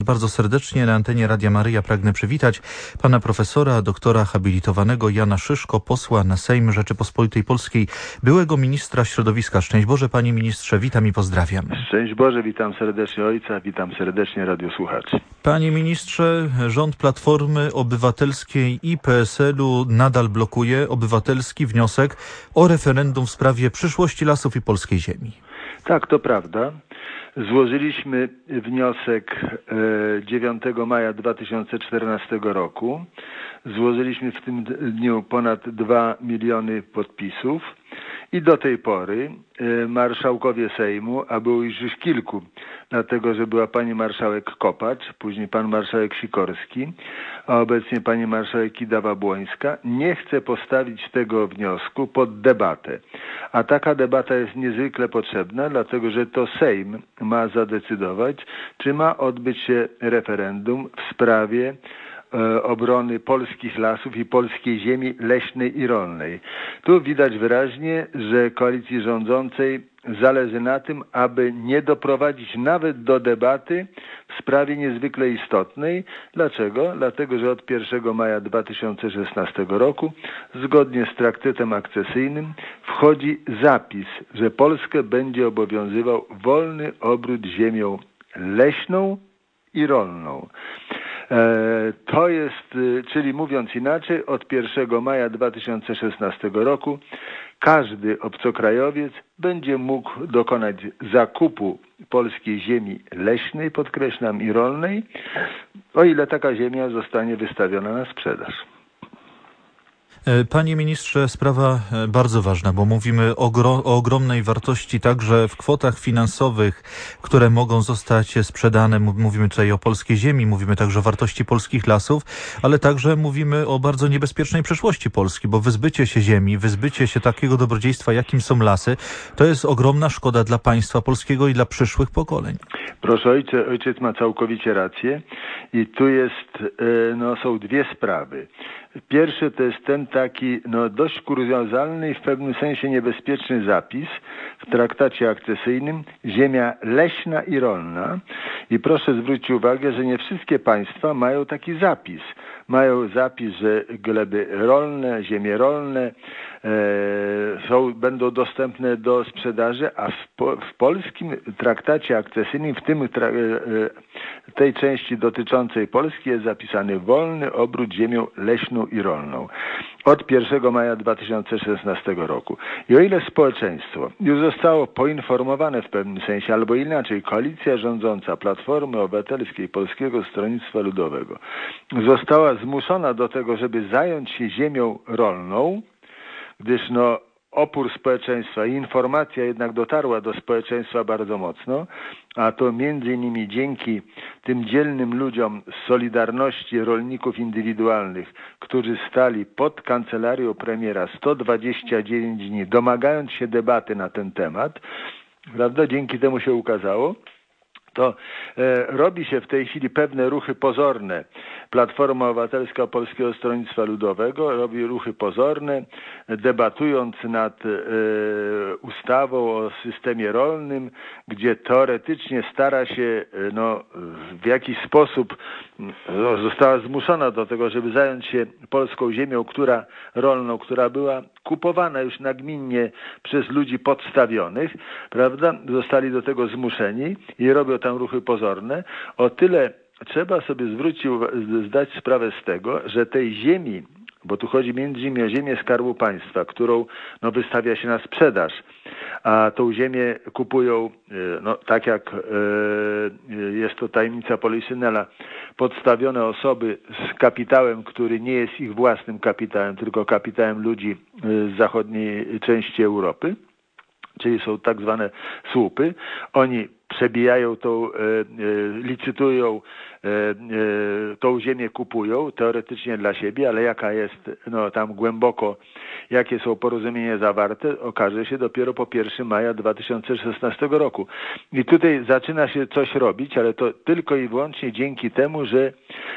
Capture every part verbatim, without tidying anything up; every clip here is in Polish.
Bardzo serdecznie na antenie Radia Maryja pragnę przywitać pana profesora, doktora habilitowanego Jana Szyszko, posła na Sejm Rzeczypospolitej Polskiej, byłego ministra środowiska. Szczęść Boże, panie ministrze, witam i pozdrawiam. Szczęść Boże, witam serdecznie ojca, witam serdecznie radiosłuchaczy. Panie ministrze, rząd Platformy Obywatelskiej i P S L u nadal blokuje obywatelski wniosek o referendum w sprawie przyszłości lasów i polskiej ziemi. Tak, to prawda. Złożyliśmy wniosek dziewiątego maja dwa tysiące czternastego roku. Złożyliśmy w tym dniu ponad dwa miliony podpisów i do tej pory marszałkowie Sejmu, a było już już kilku, dlatego że była pani marszałek Kopacz, później pan marszałek Sikorski, a obecnie pani marszałek Kidawa-Błońska, nie chce postawić tego wniosku pod debatę. A taka debata jest niezwykle potrzebna, dlatego że to Sejm ma zadecydować, czy ma odbyć się referendum w sprawie obrony polskich lasów i polskiej ziemi leśnej i rolnej. Tu widać wyraźnie, że koalicji rządzącej zależy na tym, aby nie doprowadzić nawet do debaty w sprawie niezwykle istotnej. Dlaczego? Dlatego, że od pierwszego maja dwa tysiące szesnastego roku, zgodnie z traktatem akcesyjnym, wchodzi zapis, że Polskę będzie obowiązywał wolny obrót ziemią leśną i rolną. To jest, czyli mówiąc inaczej, od pierwszego maja dwa tysiące szesnastego roku każdy obcokrajowiec będzie mógł dokonać zakupu polskiej ziemi leśnej, podkreślam, i rolnej, o ile taka ziemia zostanie wystawiona na sprzedaż. Panie ministrze, sprawa bardzo ważna, bo mówimy o, gro, o ogromnej wartości także w kwotach finansowych, które mogą zostać sprzedane. Mówimy tutaj o polskiej ziemi, mówimy także o wartości polskich lasów, ale także mówimy o bardzo niebezpiecznej przyszłości Polski, bo wyzbycie się ziemi, wyzbycie się takiego dobrodziejstwa, jakim są lasy, to jest ogromna szkoda dla państwa polskiego i dla przyszłych pokoleń. Proszę, ojciec, ojciec ma całkowicie rację i tu jest, no, są dwie sprawy. Pierwszy to jest ten taki no, dość kuriozalny i w pewnym sensie niebezpieczny zapis w traktacie akcesyjnym: ziemia leśna i rolna. I proszę zwrócić uwagę, że nie wszystkie państwa mają taki zapis. Mają zapis, że gleby rolne, ziemie rolne e, są, będą dostępne do sprzedaży, a w, po, w polskim traktacie akcesyjnym, w tym tra, e, tej części dotyczącej Polski, jest zapisany wolny obrót ziemią leśną i rolną od pierwszego maja dwa tysiące szesnastego roku. I o ile społeczeństwo już zostało poinformowane w pewnym sensie, albo inaczej, koalicja rządząca Platformy Obywatelskiej i Polskiego Stronnictwa Ludowego została zmuszona do tego, żeby zająć się ziemią rolną, gdyż no opór społeczeństwa i informacja jednak dotarła do społeczeństwa bardzo mocno, a to między innymi dzięki tym dzielnym ludziom z Solidarności Rolników Indywidualnych, którzy stali pod kancelarią premiera sto dwadzieścia dziewięć dni, domagając się debaty na ten temat, prawda? Dzięki temu się ukazało. To e, robi się w tej chwili pewne ruchy pozorne. Platforma Obywatelska Polskiego Stronnictwa Ludowego robi ruchy pozorne, debatując nad e, ustawą o systemie rolnym, gdzie teoretycznie stara się e, no, w jakiś sposób no, została zmuszona do tego, żeby zająć się polską ziemią, która rolną, która była kupowana już nagminnie przez ludzi podstawionych, prawda? Zostali do tego zmuszeni i robią tam ruchy pozorne. O tyle trzeba sobie zwrócić, zdać sprawę z tego, że tej ziemi, bo tu chodzi między innymi o ziemię Skarbu Państwa, którą no, wystawia się na sprzedaż, a tą ziemię kupują, no, tak jak e, jest to tajemnica Poliszynela, podstawione osoby z kapitałem, który nie jest ich własnym kapitałem, tylko kapitałem ludzi z zachodniej części Europy, czyli są tak zwane słupy. Oni przebijają tą, e, e, licytują, e, e, tą ziemię kupują, teoretycznie dla siebie, ale jaka jest no, tam głęboko, jakie są porozumienia zawarte, okaże się dopiero po pierwszego maja dwa tysiące szesnastego roku. I tutaj zaczyna się coś robić, ale to tylko i wyłącznie dzięki temu, że e,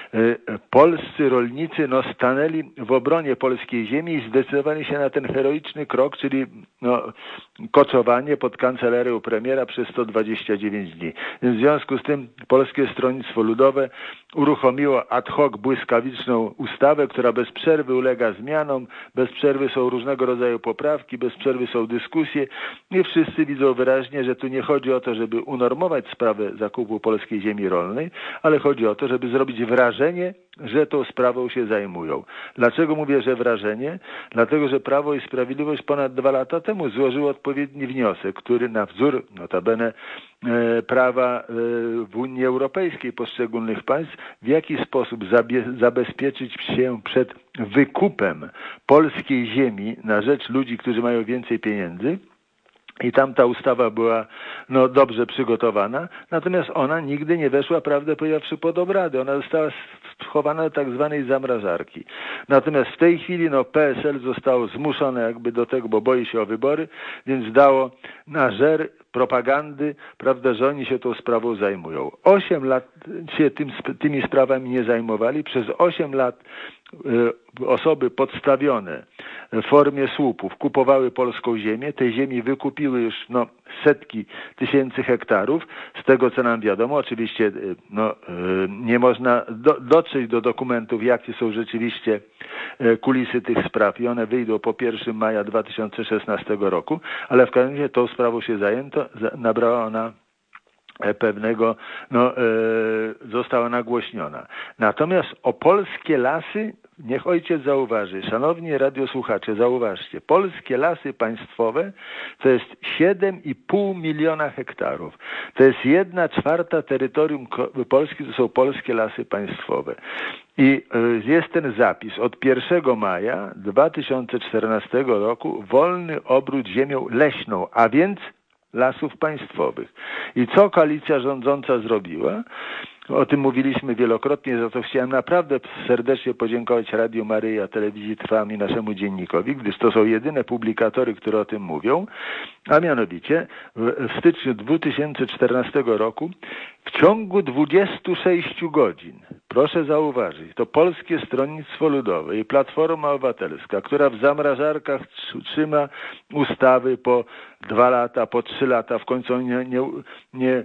polscy rolnicy no, stanęli w obronie polskiej ziemi i zdecydowali się na ten heroiczny krok, czyli no, koczowanie pod kancelarią premiera przez sto dwadzieścia dziewięć dni. Więc w związku z tym Polskie Stronnictwo Ludowe uruchomiło ad hoc błyskawiczną ustawę, która bez przerwy ulega zmianom, bez przerwy są różnego rodzaju poprawki, bez przerwy są dyskusje i wszyscy widzą wyraźnie, że tu nie chodzi o to, żeby unormować sprawę zakupu polskiej ziemi rolnej, ale chodzi o to, żeby zrobić wrażenie, że tą sprawą się zajmują. Dlaczego mówię, że wrażenie? Dlatego, że Prawo i Sprawiedliwość ponad dwa lata temu złożyło odpowiedni wniosek, który na wzór notabene e, prawa e, w Unii Europejskiej poszczególnych państw, w jaki sposób zabie, zabezpieczyć się przed wykupem polskiej ziemi na rzecz ludzi, którzy mają więcej pieniędzy. I tam ta ustawa była no, dobrze przygotowana, natomiast ona nigdy nie weszła, prawdę powiedziawszy, pod obrady. Ona została schowana do tak zwanej zamrażarki. Natomiast w tej chwili no, P S L zostało zmuszone jakby do tego, bo boi się o wybory, więc dało na żer propagandy, prawda, że oni się tą sprawą zajmują. Osiem lat się tym, tymi sprawami nie zajmowali. Przez osiem lat y, osoby podstawione w formie słupów kupowały polską ziemię. Tej ziemi wykupiły już no, setki tysięcy hektarów. Z tego, co nam wiadomo, oczywiście y, no, y, nie można do, dotrzeć do dokumentów, jakie są rzeczywiście y, kulisy tych spraw i one wyjdą po pierwszego maja dwa tysiące szesnastego roku, ale w każdym razie tą sprawą się zajęto, nabrała ona pewnego, no, e, została nagłośniona. Natomiast o polskie lasy, niech ojciec zauważy, szanowni radiosłuchacze, zauważcie, polskie lasy państwowe to jest siedem i pół miliona hektarów. To jest jedna czwarta terytorium Polski, to są polskie lasy państwowe. I jest ten zapis od pierwszego maja dwa tysiące czternastego roku wolny obrót ziemią leśną, a więc lasów państwowych. I co koalicja rządząca zrobiła? O tym mówiliśmy wielokrotnie, za to chciałem naprawdę serdecznie podziękować Radiu Maryja, Telewizji Trwam i naszemu dziennikowi, gdyż to są jedyne publikatory, które o tym mówią, a mianowicie w styczniu dwa tysiące czternastego roku w ciągu dwudziestu sześciu godzin, proszę zauważyć, to Polskie Stronnictwo Ludowe i Platforma Obywatelska, która w zamrażarkach trzyma ustawy po dwa lata, po trzy lata, w końcu nie, nie, nie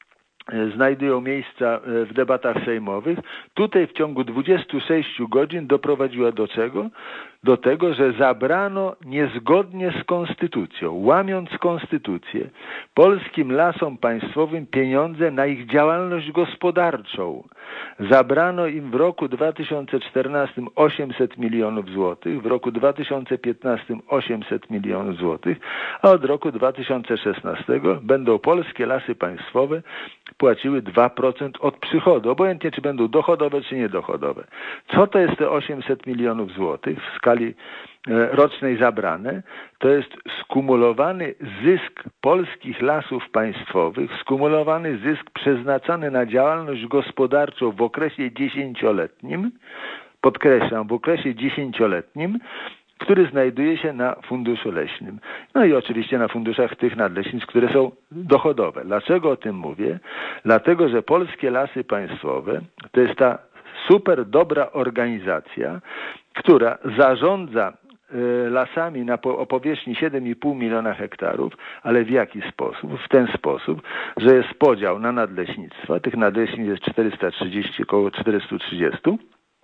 znajdują miejsca w debatach sejmowych. Tutaj w ciągu dwudziestu sześciu godzin doprowadziła do czego? Do tego, że zabrano niezgodnie z konstytucją, łamiąc konstytucję, polskim lasom państwowym pieniądze na ich działalność gospodarczą. Zabrano im w roku dwa tysiące czternastym osiemset milionów złotych, w roku dwa tysiące piętnastym osiemset milionów złotych, a od roku dwa tysiące szesnastego będą polskie lasy państwowe płaciły dwa procent od przychodu, obojętnie czy będą dochodowe, czy niedochodowe. Co to jest te osiemset milionów złotych w skali rocznej zabrane? To jest skumulowany zysk polskich lasów państwowych, skumulowany zysk przeznaczany na działalność gospodarczą w okresie dziesięcioletnim, podkreślam, w okresie dziesięcioletnim, który znajduje się na funduszu leśnym. No i oczywiście na funduszach tych nadleśnictw, które są dochodowe. Dlaczego o tym mówię? Dlatego, że polskie lasy państwowe to jest ta super dobra organizacja, która zarządza lasami na po, o powierzchni siedem i pół miliona hektarów, ale w jaki sposób? W ten sposób, że jest podział na nadleśnictwa, tych nadleśnictw jest czterysta trzydzieści, około czterysta trzydzieści,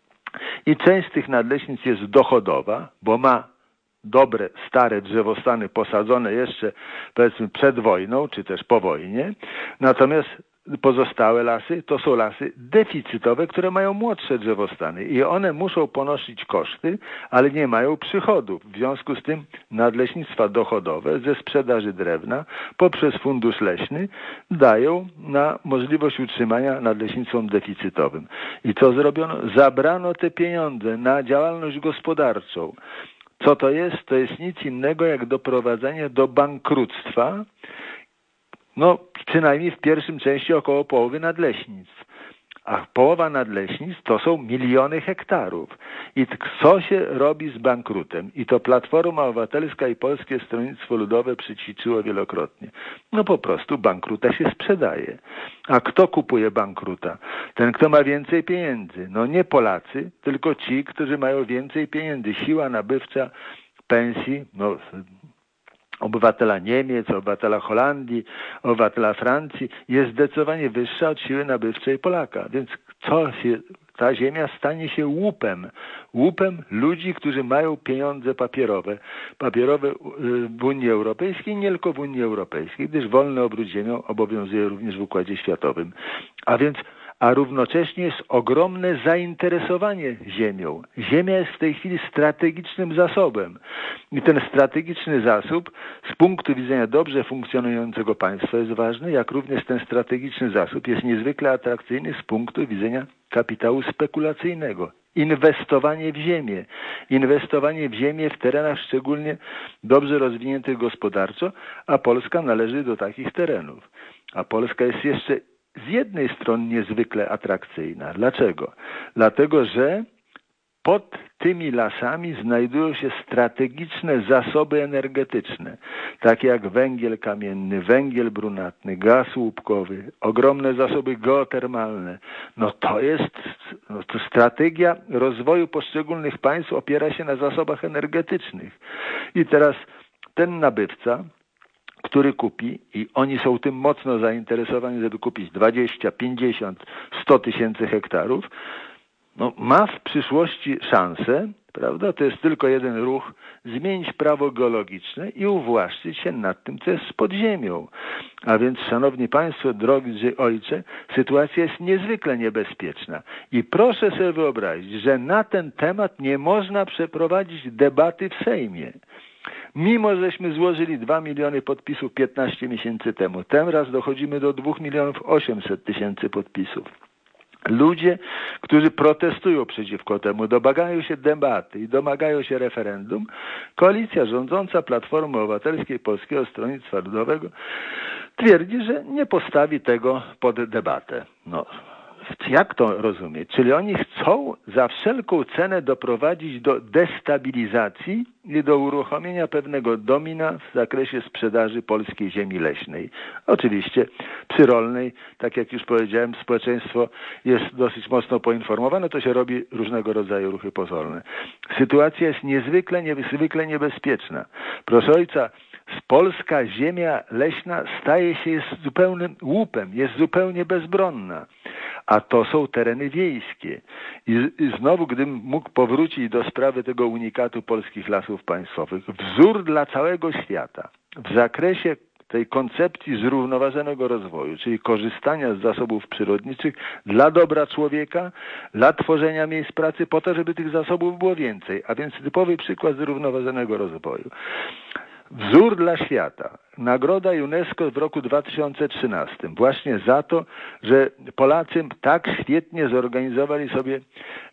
i część z tych nadleśnictw jest dochodowa, bo ma dobre, stare drzewostany posadzone jeszcze, powiedzmy, przed wojną, czy też po wojnie. Natomiast pozostałe lasy to są lasy deficytowe, które mają młodsze drzewostany i one muszą ponosić koszty, ale nie mają przychodów. W związku z tym nadleśnictwa dochodowe ze sprzedaży drewna poprzez fundusz leśny dają na możliwość utrzymania nadleśnictwom deficytowym. I co zrobiono? Zabrano te pieniądze na działalność gospodarczą. Co to jest? To jest nic innego jak doprowadzenie do bankructwa, no przynajmniej w pierwszym części około połowy nadleśnictw. A połowa nadleśnictw to są miliony hektarów. I co się robi z bankrutem? I to Platforma Obywatelska i Polskie Stronnictwo Ludowe przyćwiczyło wielokrotnie. No po prostu bankruta się sprzedaje. A kto kupuje bankruta? Ten, kto ma więcej pieniędzy. No nie Polacy, tylko ci, którzy mają więcej pieniędzy. Siła nabywcza pensji, no obywatela Niemiec, obywatela Holandii, obywatela Francji jest zdecydowanie wyższa od siły nabywczej Polaka. Więc co się, ta ziemia stanie się łupem. Łupem ludzi, którzy mają pieniądze papierowe. Papierowe w Unii Europejskiej, nie tylko w Unii Europejskiej, gdyż wolny obrót ziemią obowiązuje również w Układzie Światowym. A więc a równocześnie jest ogromne zainteresowanie ziemią. Ziemia jest w tej chwili strategicznym zasobem. I ten strategiczny zasób z punktu widzenia dobrze funkcjonującego państwa jest ważny, jak również ten strategiczny zasób jest niezwykle atrakcyjny z punktu widzenia kapitału spekulacyjnego. Inwestowanie w ziemię. Inwestowanie w ziemię w terenach szczególnie dobrze rozwiniętych gospodarczo, a Polska należy do takich terenów. A Polska jest jeszcze z jednej strony niezwykle atrakcyjna. Dlaczego? Dlatego, że pod tymi lasami znajdują się strategiczne zasoby energetyczne, takie jak węgiel kamienny, węgiel brunatny, gaz łupkowy, ogromne zasoby geotermalne. No to jest no to strategia rozwoju poszczególnych państw opiera się na zasobach energetycznych. I teraz ten nabywca, który kupi, i oni są tym mocno zainteresowani, żeby kupić dwadzieścia, pięćdziesiąt, sto tysięcy hektarów, no, ma w przyszłości szansę, prawda, to jest tylko jeden ruch, zmienić prawo geologiczne i uwłaszczyć się nad tym, co jest pod ziemią. A więc, szanowni państwo, drogi ojcze, sytuacja jest niezwykle niebezpieczna. I proszę sobie wyobrazić, że na ten temat nie można przeprowadzić debaty w Sejmie. Mimo żeśmy złożyli dwa miliony podpisów piętnaście miesięcy temu, teraz dochodzimy do dwóch milionów osiemset tysięcy podpisów. Ludzie, którzy protestują przeciwko temu, domagają się debaty i domagają się referendum, koalicja rządząca Platformy Obywatelskiej Polskiego Stronnictwa Ludowego twierdzi, że nie postawi tego pod debatę. No. Jak to rozumieć? Czyli oni chcą za wszelką cenę doprowadzić do destabilizacji i do uruchomienia pewnego domina w zakresie sprzedaży polskiej ziemi leśnej. Oczywiście przy rolnej, tak jak już powiedziałem, społeczeństwo jest dosyć mocno poinformowane, to się robi różnego rodzaju ruchy pozorne. Sytuacja jest niezwykle, niezwykle niebezpieczna. Proszę ojca, polska ziemia leśna staje się jest zupełnym łupem, jest zupełnie bezbronna. A to są tereny wiejskie. I, I znowu, gdybym mógł powrócić do sprawy tego unikatu polskich lasów państwowych, wzór dla całego świata w zakresie tej koncepcji zrównoważonego rozwoju, czyli korzystania z zasobów przyrodniczych dla dobra człowieka, dla tworzenia miejsc pracy po to, żeby tych zasobów było więcej. A więc typowy przykład zrównoważonego rozwoju. Wzór dla świata. Nagroda UNESCO w roku dwa tysiące trzynastym. Właśnie za to, że Polacy tak świetnie zorganizowali sobie e,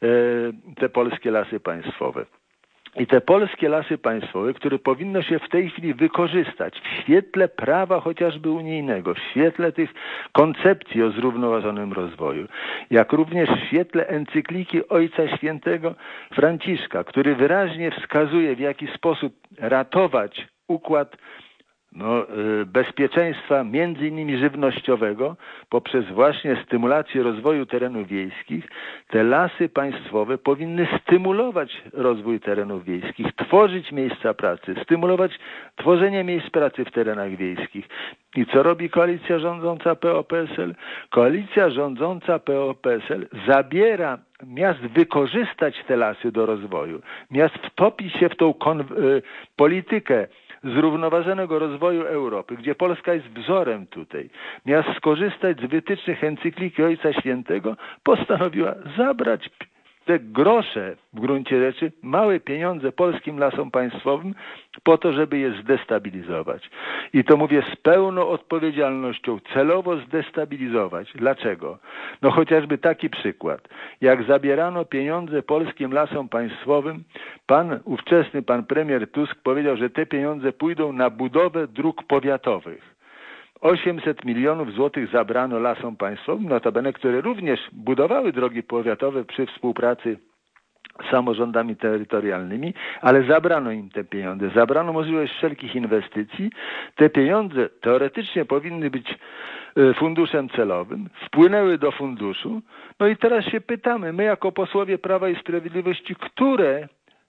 te polskie lasy państwowe. I te polskie lasy państwowe, które powinno się w tej chwili wykorzystać w świetle prawa chociażby unijnego, w świetle tych koncepcji o zrównoważonym rozwoju, jak również w świetle encykliki Ojca Świętego Franciszka, który wyraźnie wskazuje, w jaki sposób ratować układ no, bezpieczeństwa między innymi żywnościowego poprzez właśnie stymulację rozwoju terenów wiejskich, te lasy państwowe powinny stymulować rozwój terenów wiejskich, tworzyć miejsca pracy, stymulować tworzenie miejsc pracy w terenach wiejskich. I co robi koalicja rządząca P O P S L? Koalicja rządząca P O P S L zabiera miast wykorzystać te lasy do rozwoju, miast wtopić się w tą kon- politykę zrównoważonego rozwoju Europy, gdzie Polska jest wzorem tutaj, miast skorzystać z wytycznych encykliki Ojca Świętego, postanowiła zabrać te grosze w gruncie rzeczy, małe pieniądze polskim lasom państwowym po to, żeby je zdestabilizować. I to mówię z pełną odpowiedzialnością, celowo zdestabilizować. Dlaczego? No chociażby taki przykład. Jak zabierano pieniądze polskim lasom państwowym, pan, ówczesny pan premier Tusk powiedział, że te pieniądze pójdą na budowę dróg powiatowych. osiemset milionów złotych zabrano lasom państwowym, notabene, które również budowały drogi powiatowe przy współpracy z samorządami terytorialnymi, ale zabrano im te pieniądze, zabrano możliwość wszelkich inwestycji. Te pieniądze teoretycznie powinny być funduszem celowym, wpłynęły do funduszu, no i teraz się pytamy, my jako posłowie Prawa i Sprawiedliwości, które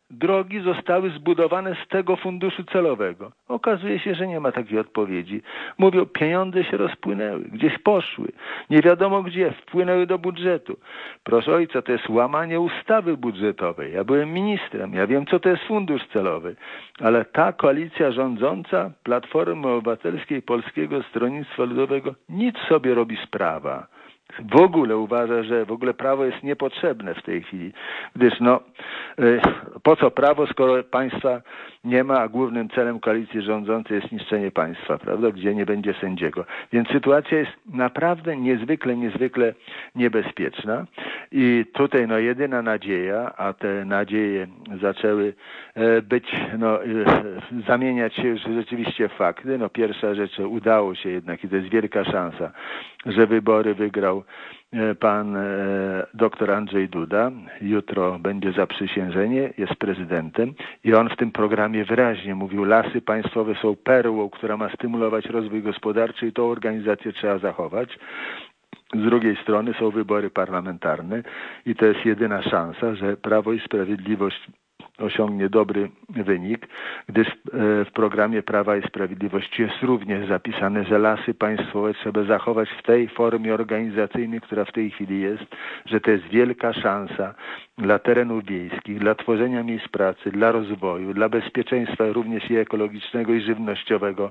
drogi zostały zbudowane z tego funduszu celowego? Okazuje się, że nie ma takiej odpowiedzi. Mówią, pieniądze się rozpłynęły, gdzieś poszły, nie wiadomo gdzie, wpłynęły do budżetu. Proszę ojca, to jest łamanie ustawy budżetowej. Ja byłem ministrem, ja wiem, co to jest fundusz celowy, ale ta koalicja rządząca Platformy Obywatelskiej, Polskiego Stronnictwa Ludowego nic sobie robi z prawa. W ogóle uważa, że w ogóle prawo jest niepotrzebne w tej chwili, gdyż no po co prawo, skoro państwa nie ma, a głównym celem koalicji rządzącej jest niszczenie państwa, prawda, gdzie nie będzie sędziego. Więc sytuacja jest naprawdę niezwykle, niezwykle niebezpieczna i tutaj no jedyna nadzieja, a te nadzieje zaczęły być, no zamieniać się już rzeczywiście w fakty. No pierwsza rzecz, udało się jednak i to jest wielka szansa, że wybory wygrał pan doktor Andrzej Duda. Jutro będzie zaprzysiężenie, jest prezydentem i on w tym programie wyraźnie mówił, lasy państwowe są perłą, która ma stymulować rozwój gospodarczy i tą organizację trzeba zachować. Z drugiej strony są wybory parlamentarne i to jest jedyna szansa, że Prawo i Sprawiedliwość osiągnie dobry wynik, gdyż w programie Prawa i Sprawiedliwości jest również zapisane, że lasy państwowe trzeba zachować w tej formie organizacyjnej, która w tej chwili jest, że to jest wielka szansa dla terenów wiejskich, dla tworzenia miejsc pracy, dla rozwoju, dla bezpieczeństwa również i ekologicznego i żywnościowego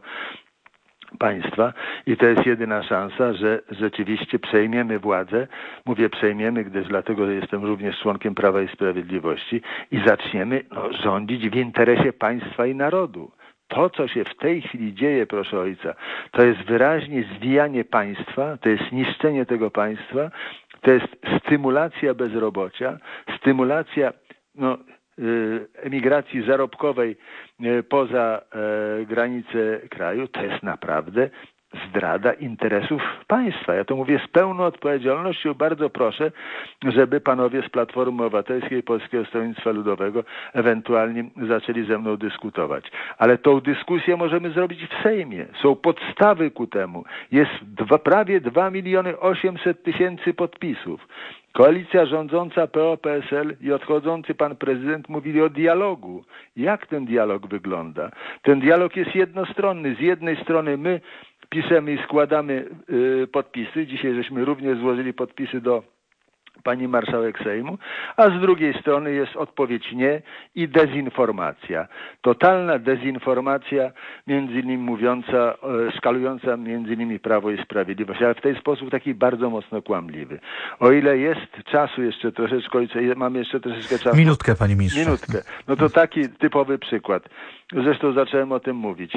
państwa i to jest jedyna szansa, że rzeczywiście przejmiemy władzę. Mówię przejmiemy, gdyż dlatego jestem również członkiem Prawa i Sprawiedliwości i zaczniemy no, rządzić w interesie państwa i narodu. To, co się w tej chwili dzieje, proszę ojca, to jest wyraźnie zwijanie państwa, to jest niszczenie tego państwa, to jest stymulacja bezrobocia, stymulacja no, emigracji zarobkowej poza granice kraju, to jest naprawdę zdrada interesów państwa. Ja to mówię z pełną odpowiedzialnością. Bardzo proszę, żeby panowie z Platformy Obywatelskiej i Polskiego Stronnictwa Ludowego ewentualnie zaczęli ze mną dyskutować. Ale tą dyskusję możemy zrobić w Sejmie. Są podstawy ku temu. Jest dwa, prawie dwa miliony osiemset tysięcy podpisów. Koalicja rządząca P O P S L i odchodzący pan prezydent mówili o dialogu. Jak ten dialog wygląda? Ten dialog jest jednostronny. Z jednej strony my piszemy i składamy y, podpisy. Dzisiaj żeśmy również złożyli podpisy do pani marszałek Sejmu, a z drugiej strony jest odpowiedź nie i dezinformacja. Totalna dezinformacja, między innymi mówiąca, szkalująca między innymi Prawo i Sprawiedliwość, ale w ten sposób taki bardzo mocno kłamliwy. O ile jest czasu jeszcze troszeczkę, mamy jeszcze troszeczkę czasu. Minutkę, panie ministrze. Minutkę. No to taki typowy przykład. Zresztą zacząłem o tym mówić.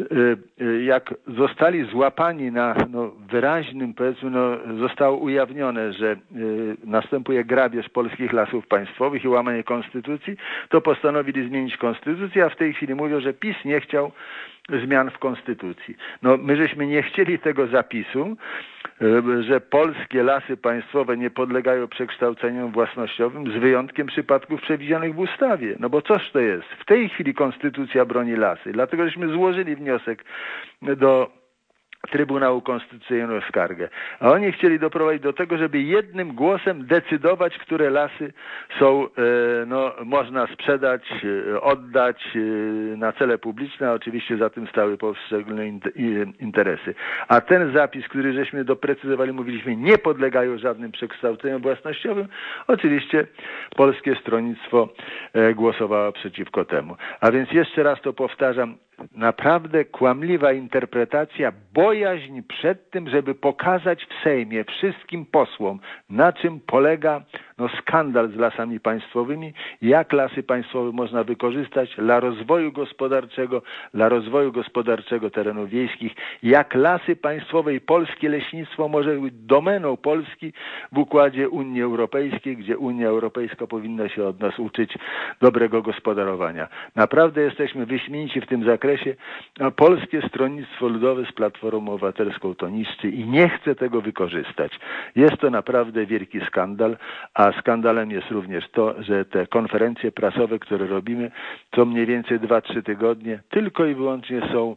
Jak zostali złapani na no, wyraźnym, powiedzmy, no, zostało ujawnione, że następuje grabież polskich lasów państwowych i łamanie konstytucji, to postanowili zmienić konstytucję, a w tej chwili mówią, że PiS nie chciał zmian w konstytucji. No my żeśmy nie chcieli tego zapisu, że polskie lasy państwowe nie podlegają przekształceniom własnościowym z wyjątkiem przypadków przewidzianych w ustawie. No bo coż to jest? W tej chwili konstytucja broni lasy. Dlatego żeśmy złożyli wniosek do Trybunału Konstytucyjnego skargę. A oni chcieli doprowadzić do tego, żeby jednym głosem decydować, które lasy są, no, można sprzedać, oddać na cele publiczne, a oczywiście za tym stały poszczególne interesy. A ten zapis, który żeśmy doprecyzowali, mówiliśmy, nie podlegają żadnym przekształceniom własnościowym, oczywiście Polskie Stronnictwo głosowało przeciwko temu. A więc jeszcze raz to powtarzam, naprawdę kłamliwa interpretacja, bojaźń przed tym, żeby pokazać w Sejmie wszystkim posłom, na czym polega no, skandal z lasami państwowymi, jak lasy państwowe można wykorzystać dla rozwoju gospodarczego, dla rozwoju gospodarczego terenów wiejskich, jak lasy państwowe i polskie leśnictwo może być domeną Polski w układzie Unii Europejskiej, gdzie Unia Europejska powinna się od nas uczyć dobrego gospodarowania. Naprawdę jesteśmy wyśmienici w tym zakresie, a Polskie Stronnictwo Ludowe z Platformą Obywatelską to niszczy i nie chce tego wykorzystać. Jest to naprawdę wielki skandal, a skandalem jest również to, że te konferencje prasowe, które robimy, co mniej więcej dwa trzy tygodnie, tylko i wyłącznie są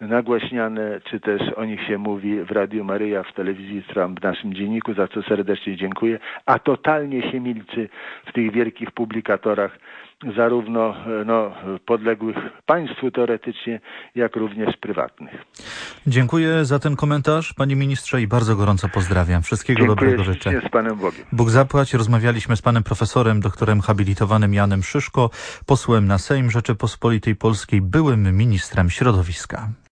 nagłaśniane, czy też o nich się mówi w Radiu Maryja, w telewizji, w naszym dzienniku, za co serdecznie dziękuję, a totalnie się milczy w tych wielkich publikatorach, zarówno no, podległych państwu teoretycznie, jak również prywatnych. Dziękuję za ten komentarz, panie ministrze, i bardzo gorąco pozdrawiam. Wszystkiego Dziękuję dobrego życzę. z Panem Bogiem. Bóg zapłać. Rozmawialiśmy z panem profesorem, doktorem habilitowanym Janem Szyszko, posłem na Sejm Rzeczypospolitej Polskiej, byłym ministrem środowiska.